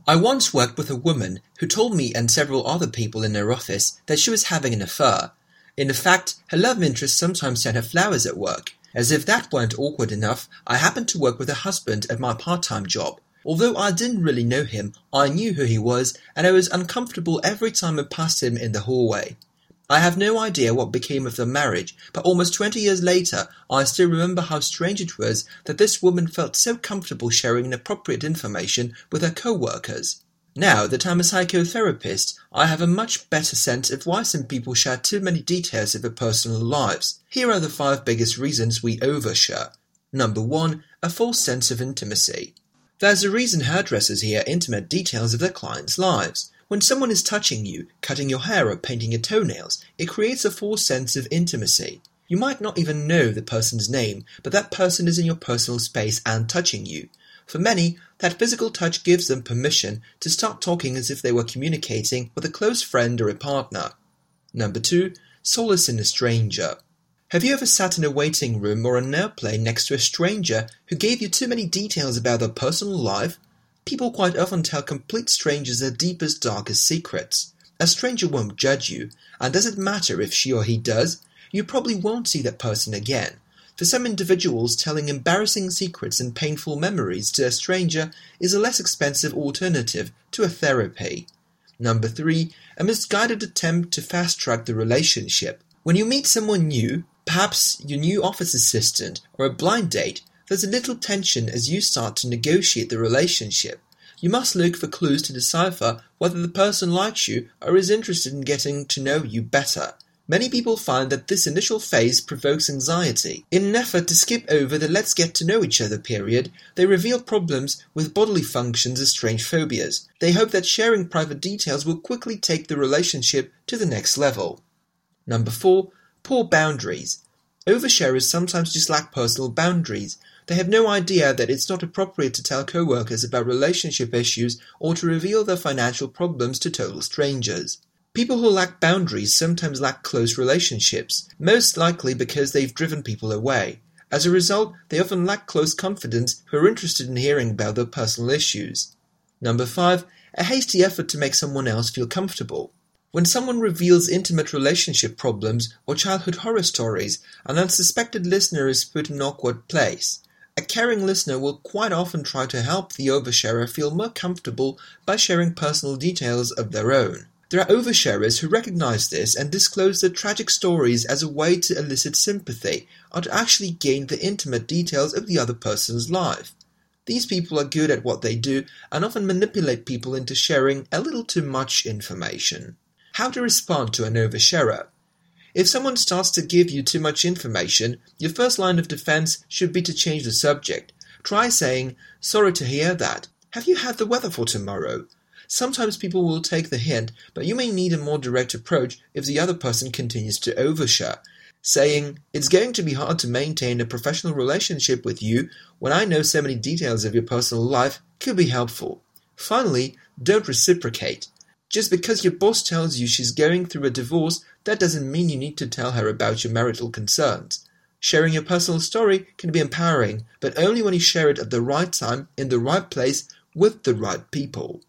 I once worked with a woman who told me and several other people in her office that she was having an affair. In fact, her love interest sometimes sent her flowers at work. As if that weren't awkward enough, I happened to work with her husband at my part-time job. Although I didn't really know him, I knew who he was, and I was uncomfortable every time I passed him in the hallway. I have no idea what became of their marriage, but almost 20 years later, I still remember how strange it was that this woman felt so comfortable sharing inappropriate information with her co-workers. Now that I'm a psychotherapist, I have a much better sense of why some people share too many details of their personal lives. Here are the 5 biggest reasons we overshare. Number 1. A false sense of intimacy. There's a reason hairdressers hear intimate details of their clients' lives. When someone is touching you, cutting your hair or painting your toenails, it creates a false sense of intimacy. You might not even know the person's name, but that person is in your personal space and touching you. For many, that physical touch gives them permission to start talking as if they were communicating with a close friend or a partner. Number 2. Solace in a stranger. Have you ever sat in a waiting room or an airplane next to a stranger who gave you too many details about their personal life? People quite often tell complete strangers their deepest, darkest secrets. A stranger won't judge you, and does it matter if she or he does? You probably won't see that person again. For some individuals, telling embarrassing secrets and painful memories to a stranger is a less expensive alternative to a therapy. Number 3. A misguided attempt to fast-track the relationship. When you meet someone new, perhaps your new office assistant or a blind date, there's a little tension as you start to negotiate the relationship. You must look for clues to decipher whether the person likes you or is interested in getting to know you better. Many people find that this initial phase provokes anxiety. In an effort to skip over the let's get to know each other period, they reveal problems with bodily functions as strange phobias. They hope that sharing private details will quickly take the relationship to the next level. Number 4. Poor boundaries. Oversharers sometimes just lack personal boundaries. They have no idea that it's not appropriate to tell co-workers about relationship issues or to reveal their financial problems to total strangers. People who lack boundaries sometimes lack close relationships, most likely because they've driven people away. As a result, they often lack close confidants who are interested in hearing about their personal issues. Number 5. A hasty effort to make someone else feel comfortable. When someone reveals intimate relationship problems or childhood horror stories, an unsuspected listener is put in an awkward place. A caring listener will quite often try to help the oversharer feel more comfortable by sharing personal details of their own. There are oversharers who recognize this and disclose their tragic stories as a way to elicit sympathy or to actually gain the intimate details of the other person's life. These people are good at what they do and often manipulate people into sharing a little too much information. How to respond to an oversharer. If someone starts to give you too much information, your first line of defense should be to change the subject. Try saying, "Sorry to hear that. Have you had the weather for tomorrow?" Sometimes people will take the hint, but you may need a more direct approach if the other person continues to overshare. Saying, "It's going to be hard to maintain a professional relationship with you when I know so many details of your personal life," could be helpful. Finally, don't reciprocate. Just because your boss tells you she's going through a divorce, that doesn't mean you need to tell her about your marital concerns. Sharing your personal story can be empowering, but only when you share it at the right time, in the right place, with the right people.